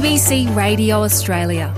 ABC Radio Australia.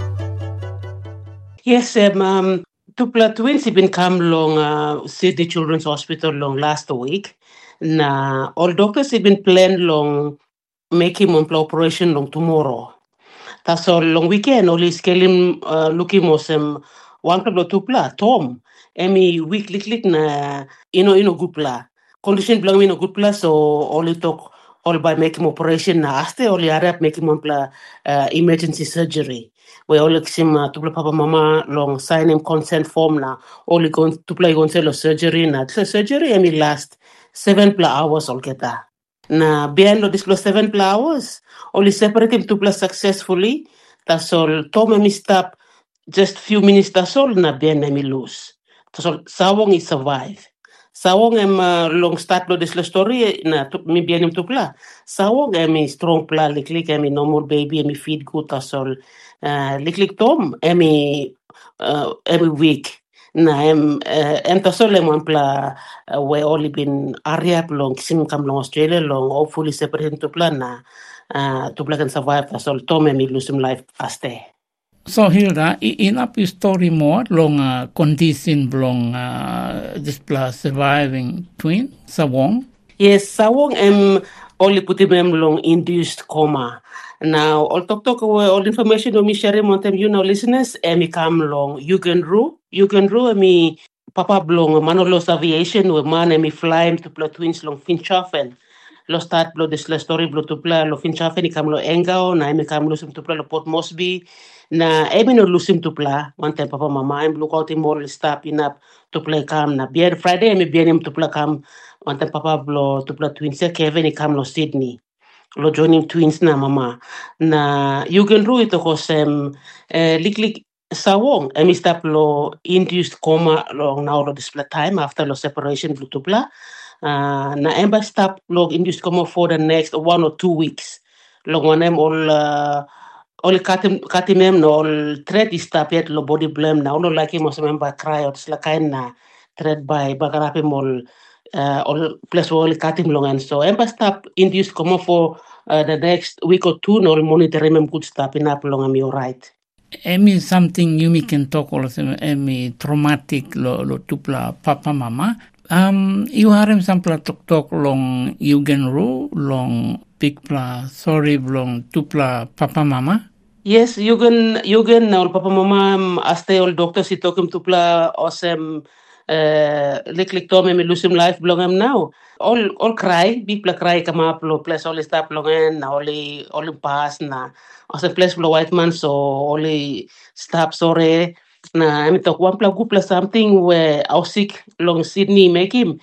Yes, tupla twins have been come long Sydney Children's Hospital long last week. Na all doctors have been planned long make him on operation long tomorrow. That's all long weekend only scaling looking mosem one couple tupla Tom. Emi week lik na good pla. Condition belong in a good place so only talk all by making operation na aste only arap making on emergency surgery. We all sim to papa mama long sign him consent form na only going to play on surgery na so surgery emi last 7 hours all get that. Na bien lo disclose 7 hours only separate him to successfully. That's all Tom emi stop just few minutes that's all na bien emi lose. That's all sawong is survive. Sawong long start lo this story na mi bien tupla. Sawong strong pla liklik normal baby feed good tasol liklik Tom every week na tasol pla we only been area long sim kam long Australia long hopefully separate tupla na tupla can survive tasol Tom lose him life aste. So Hilda, in up your story more long condition long this plus surviving twin Sawong. Yes, Sawong only put him long induced coma. Now all talk all information we share on them listeners come long Yugen Ru me papa blong Manolos aviation we man fly him to play twins long Finchafen. Lo start blo this story blo to play lo Finchafen come lo Engao na come lo to play lo Port Moresby na no lusim to play one time papa mama look out him all stop in up to play come na bien Friday bien him to play come one time papa blo to play twins Kevin come lo Sydney lo joining twins na mama na Yugen Ru ito ko liklik Sawong stop lo induced coma long now lo display time after lo separation blo to play na emba stop lo induced coma for the next 1 or 2 weeks long one all katim no all thread is stop yet lo body blame na all like him member cry or slakain na thread by bagarapi mol all plus all katim long and so emba stop induced coma for the next week or 2 no monitoring him good stop in up long am you right. Emi something you can talk also emi traumatic lo tupla papa mama. You harem sampla talk long Yugen Ru long big pla sorry long tupla papa mama. Yes, Yugen now papa mama aste all doctors he talk him tupla awesome liklik Tom me lose him life belong him now. All cry, people cry come up lo place all stop long and only pass na as a place for white man so only stop sorry na talk one plus something where our sick long Sydney make him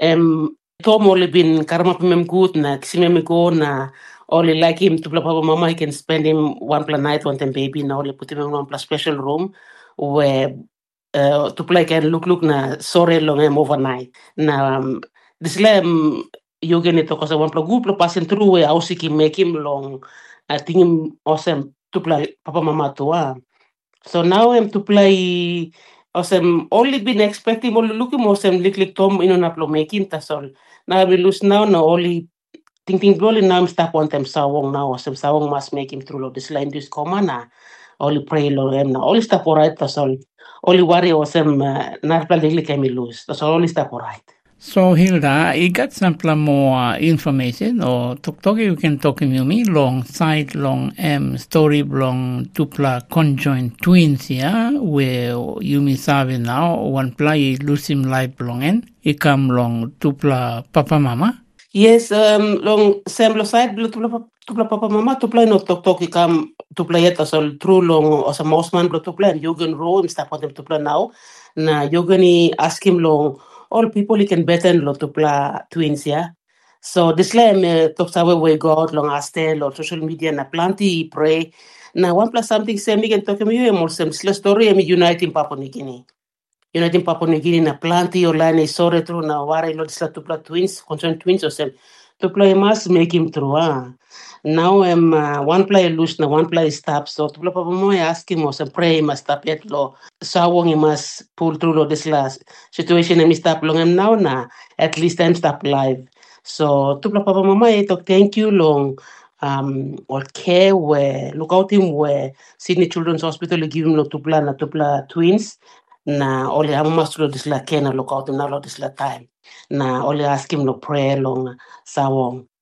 Tom only been karma mem good na kisime go na only like him to papa mama he can spend him one night one time baby na only put him in one special room where to play can look na sorry long him overnight na this Yugen ito kasi one good passing through where our sick make him long I think him awesome to play papa mama to so now I'm to play awesome only been expecting only looking awesome liklik Tom naplo making tasol now we lose now no only thinking only now I'm stop one time Sawong now awesome Sawong must make him through lo this line this coma na only pray lo him na only stop alright tasol only worry awesome na liklik kami lose tasol only stop alright. So Hilda, you got some more information or talk you can talk to me long side long story long tupla conjoined twins here where you may serve now one play lose him life long and you come long tupla papa mama. Yes, long same side tupla papa mama tupla no talk you come tupla yet asol true long as a mosman tupla Yugen Ru him stop on them tupla now na Yugen ask him long all people he can better lot to play twins, yeah. So this talks away we God long astel or social media na plenty pray. Now one plus something same we can talk to you more some story uniting Papua New Guinea. Uniting Papua New Guinea na plenty online is sorry through na wari lot to play twins, concern twins or some to play must make him through. Now one player lose na one player stop so to play papa mo ask him or some pray must stop yet lo Sawong he must pull through lo this last situation and stop long him now na at least I'm stop live so to play papa mama talk thank you long or care where look out him where Sydney Children's Hospital give him no tupla twins na only amamas this la kena look out him na lo this la time na only ask him no prayer long sawong